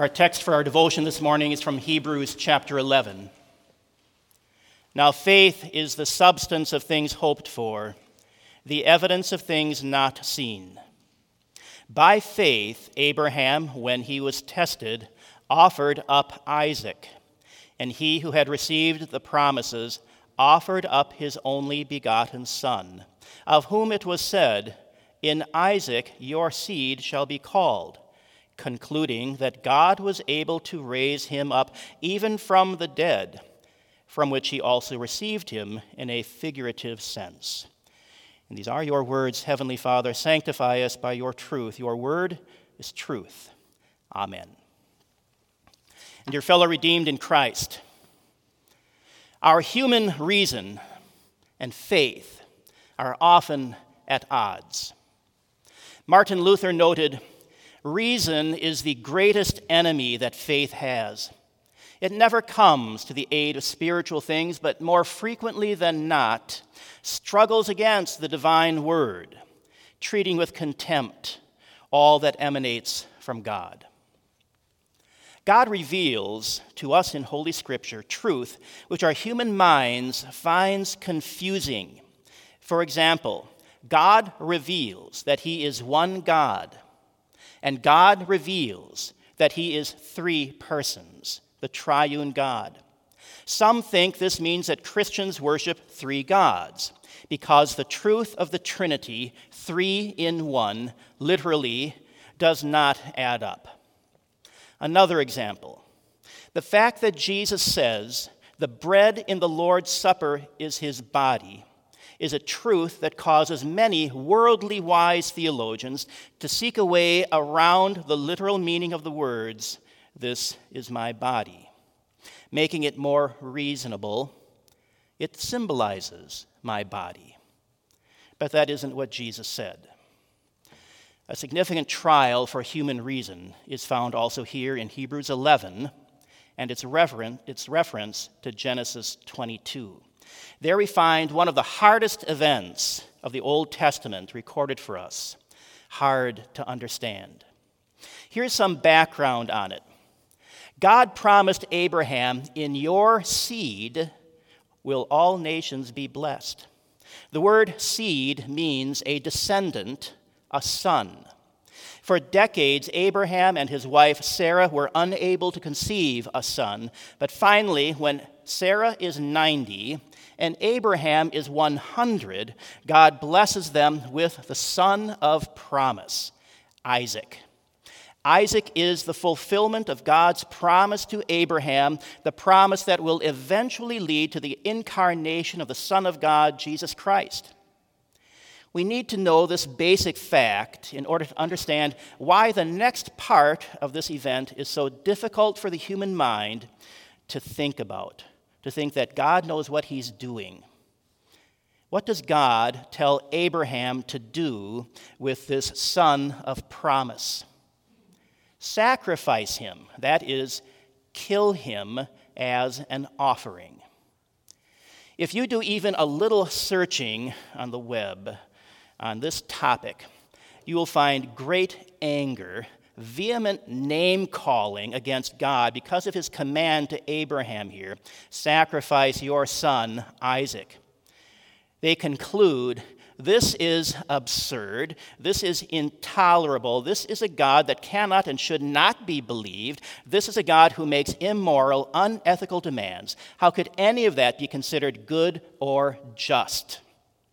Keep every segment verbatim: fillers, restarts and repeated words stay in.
Our text for our devotion this morning is from Hebrews chapter eleven. Now faith is the substance of things hoped for, the evidence of things not seen. By faith, Abraham, when he was tested, offered up Isaac, and he who had received the promises offered up his only begotten son, of whom it was said, "In Isaac your seed shall be called," concluding that God was able to raise him up even from the dead, from which he also received him in a figurative sense. And these are your words, Heavenly Father. Sanctify us by your truth. Your word is truth. Amen. And your fellow redeemed in Christ, our human reason and faith are often at odds. Martin Luther noted, "Reason is the greatest enemy that faith has. It never comes to the aid of spiritual things, but more frequently than not, struggles against the divine word, treating with contempt all that emanates from God." God reveals to us in Holy Scripture truth which our human minds finds confusing. For example, God reveals that he is one God, and God reveals that he is three persons, the triune God. Some think this means that Christians worship three gods, because the truth of the Trinity, three in one, literally does not add up. Another example, the fact that Jesus says the bread in the Lord's Supper is his body is a truth that causes many worldly wise theologians to seek a way around the literal meaning of the words, "This is my body." Making it more reasonable, it symbolizes my body. But that isn't what Jesus said. A significant trial for human reason is found also here in Hebrews eleven, and its, referen- its reference to Genesis twenty-two. There we find one of the hardest events of the Old Testament recorded for us, hard to understand. Here's some background on it. God promised Abraham, "In your seed will all nations be blessed." The word seed means a descendant, a son. For decades, Abraham and his wife Sarah were unable to conceive a son, but finally, when Sarah is ninety and Abraham is one hundred, God blesses them with the son of promise, Isaac. Isaac is the fulfillment of God's promise to Abraham, the promise that will eventually lead to the incarnation of the Son of God, Jesus Christ. We need to know this basic fact in order to understand why the next part of this event is so difficult for the human mind to think about, to think that God knows what he's doing. What does God tell Abraham to do with this son of promise? Sacrifice him, that is, kill him as an offering. If you do even a little searching on the web on this topic, you will find great anger, vehement name-calling against God because of his command to Abraham here, "Sacrifice your son, Isaac." They conclude, this is absurd, this is intolerable, this is a God that cannot and should not be believed, this is a God who makes immoral, unethical demands. How could any of that be considered good or just?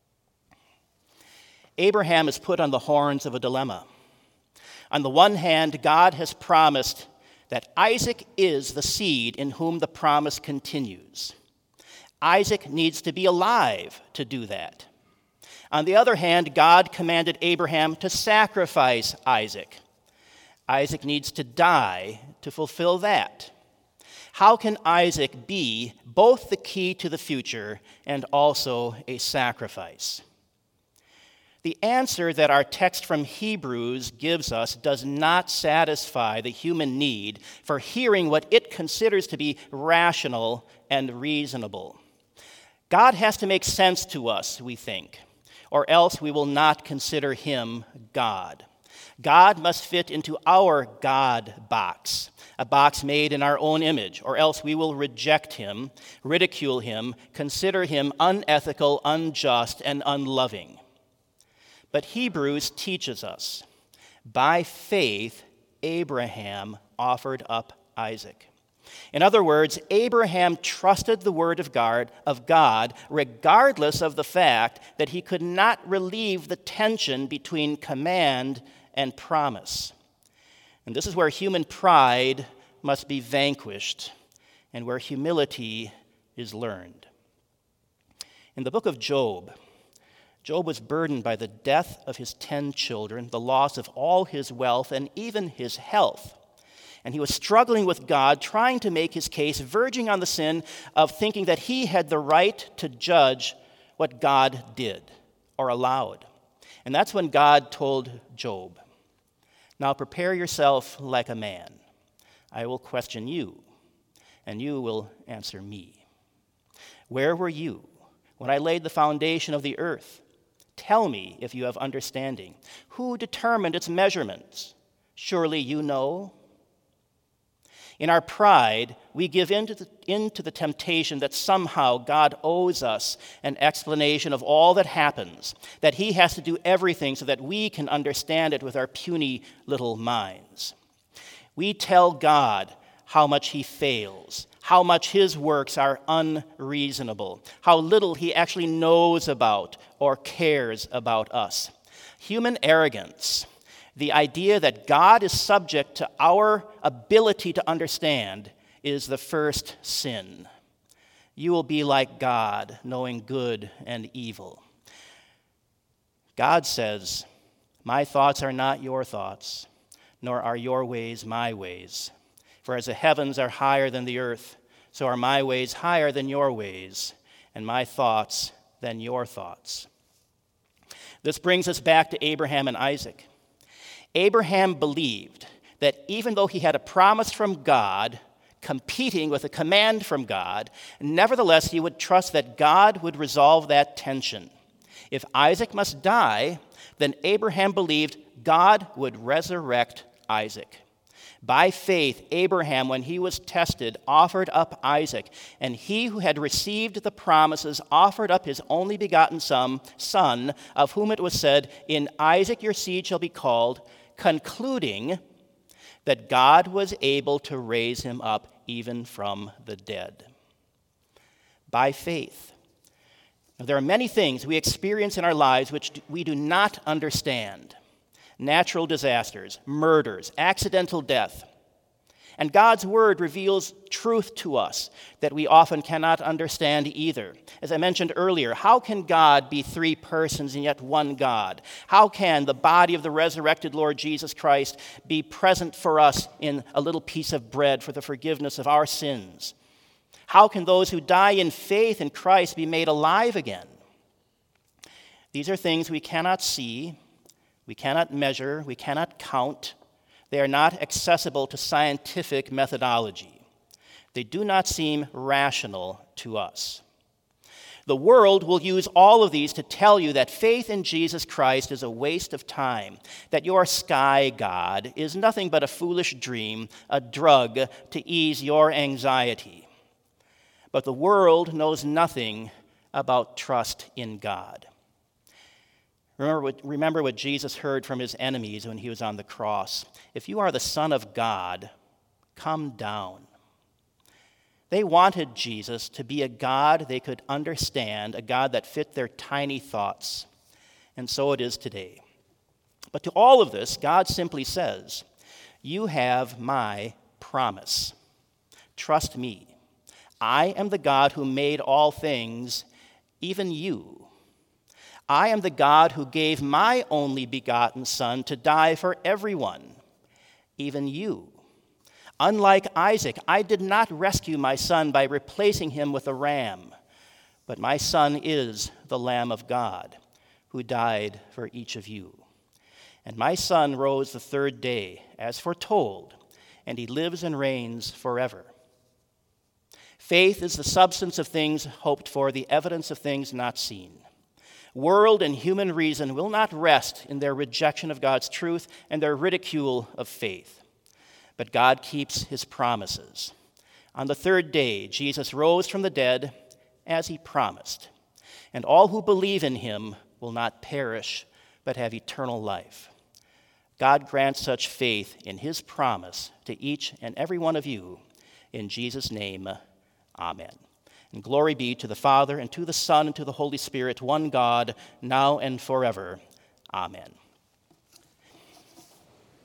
Abraham is put on the horns of a dilemma. On the one hand, God has promised that Isaac is the seed in whom the promise continues. Isaac needs to be alive to do that. On the other hand, God commanded Abraham to sacrifice Isaac. Isaac needs to die to fulfill that. How can Isaac be both the key to the future and also a sacrifice? The answer that our text from Hebrews gives us does not satisfy the human need for hearing what it considers to be rational and reasonable. God has to make sense to us, we think, or else we will not consider him God. God must fit into our God box, a box made in our own image, or else we will reject him, ridicule him, consider him unethical, unjust, and unloving. But Hebrews teaches us, by faith, Abraham offered up Isaac. In other words, Abraham trusted the word of God, of God regardless of the fact that he could not relieve the tension between command and promise. And this is where human pride must be vanquished and where humility is learned. In the book of Job, Job was burdened by the death of his ten children, the loss of all his wealth, and even his health. And he was struggling with God, trying to make his case, verging on the sin of thinking that he had the right to judge what God did or allowed. And that's when God told Job, "Now prepare yourself like a man. I will question you, and you will answer me. Where were you when I laid the foundation of the earth? Tell me if you have understanding. Who determined its measurements? Surely you know." In our pride, we give in to, the, into the temptation that somehow God owes us an explanation of all that happens, that he has to do everything so that we can understand it with our puny little minds. We tell God how much he fails, how much his works are unreasonable, how little he actually knows about or cares about us. Human arrogance, the idea that God is subject to our ability to understand, is the first sin. You will be like God, knowing good and evil. God says, "My thoughts are not your thoughts, nor are your ways my ways. For as the heavens are higher than the earth, so are my ways higher than your ways, and my thoughts than your thoughts." This brings us back to Abraham and Isaac. Abraham believed that even though he had a promise from God competing with a command from God, nevertheless he would trust that God would resolve that tension. If Isaac must die, then Abraham believed God would resurrect Isaac. By faith, Abraham, when he was tested, offered up Isaac, and he who had received the promises offered up his only begotten son, son, of whom it was said, "In Isaac your seed shall be called," concluding that God was able to raise him up even from the dead. By faith. Now, there are many things we experience in our lives which we do not understand. Natural disasters, murders, accidental death. And God's word reveals truth to us that we often cannot understand either. As I mentioned earlier, how can God be three persons and yet one God? How can the body of the resurrected Lord Jesus Christ be present for us in a little piece of bread for the forgiveness of our sins? How can those who die in faith in Christ be made alive again? These are things we cannot see, we cannot measure, we cannot count. They are not accessible to scientific methodology. They do not seem rational to us. The world will use all of these to tell you that faith in Jesus Christ is a waste of time, that your sky god is nothing but a foolish dream, a drug to ease your anxiety. But the world knows nothing about trust in God. Remember what, remember what Jesus heard from his enemies when he was on the cross. "If you are the Son of God, come down." They wanted Jesus to be a God they could understand, a God that fit their tiny thoughts. And so it is today. But to all of this, God simply says, "You have my promise. Trust me. I am the God who made all things, even you. I am the God who gave my only begotten Son to die for everyone, even you. Unlike Isaac, I did not rescue my son by replacing him with a ram, but my son is the Lamb of God, who died for each of you. And my son rose the third day, as foretold, and he lives and reigns forever." Faith is the substance of things hoped for, the evidence of things not seen. World and human reason will not rest in their rejection of God's truth and their ridicule of faith. But God keeps his promises. On the third day, Jesus rose from the dead as he promised, and all who believe in him will not perish but have eternal life. God grants such faith in his promise to each and every one of you. In Jesus' name, amen. And glory be to the Father, and to the Son, and to the Holy Spirit, one God, now and forever. Amen.